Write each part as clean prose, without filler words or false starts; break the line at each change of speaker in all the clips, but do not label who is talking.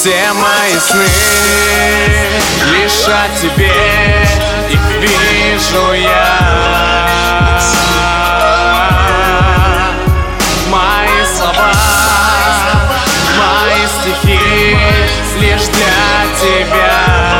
Все мои сны лишь о тебе, их вижу я. Мои слова, мои стихи лишь для тебя.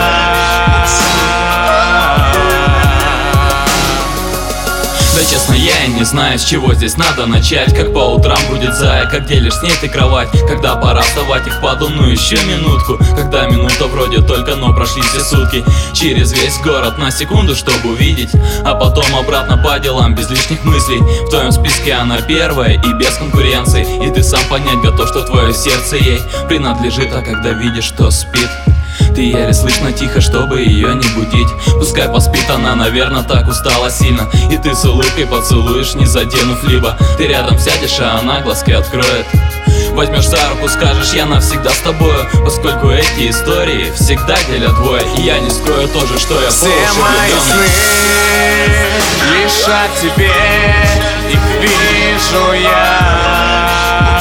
Да честно, я и не знаю, с чего здесь надо начать. Как по утрам будет зая, как делишь с ней ты кровать. Когда пора вставать и впаду, ну еще минутку. Когда минута вроде только, но прошли все сутки. Через весь город на секунду, чтобы увидеть, а потом обратно по делам, без лишних мыслей. В твоем списке она первая и без конкуренции. И ты сам понять готов, что твое сердце ей принадлежит. А когда видишь, что спит, ты еле слышно тихо, чтобы ее не будить. Пускай поспит, она, наверное, так устала сильно. И ты с улыбкой поцелуешь, не заденув либо. Ты рядом сядешь, а она глазки откроет. Возьмешь за руку, скажешь, я навсегда с тобою. Поскольку эти истории всегда делят двое. И я не скрою тоже, что я
все мои сны лишь о тебе, их вижу я.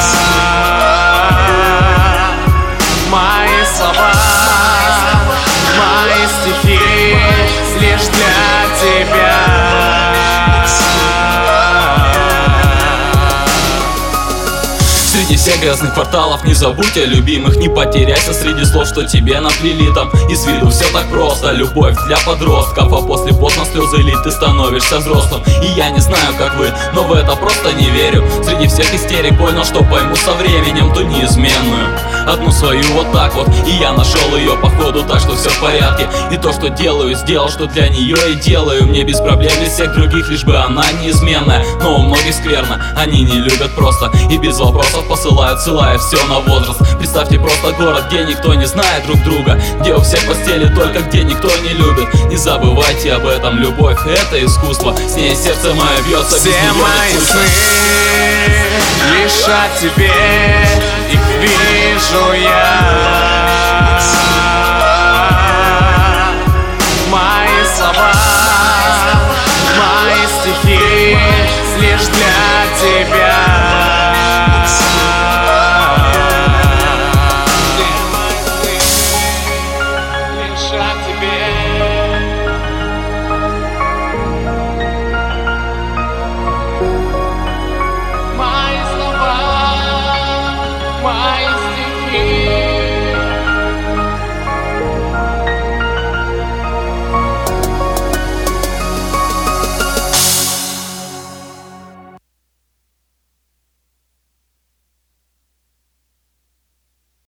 Мои слова, мои стихи лишь для тебя.
Среди всех грязных кварталов не забудь о любимых. Не потеряйся среди слов, что тебе наплели там. И с виду все так просто, любовь для подростков. А после поздно слезы лить, ты становишься взрослым. И я не знаю, как вы, но в это просто не верю. Среди всех истерик понял, что пойму со временем ту неизменную, одну свою вот так вот. И я нашел ее по ходу, так что все в порядке. И то, что делаю, сделал, что для нее и делаю. Мне без проблем, без всех других, лишь бы она неизменная. Но у многих скверно, они не любят просто и без вопросов посылают, ссылая все на возраст. Представьте просто город, где никто не знает друг друга, где у всех постели только, где никто не любит. Не забывайте об этом, любовь — это искусство. С ней сердце мое бьется, без
все мои сны лишь о тебе, их вижу я.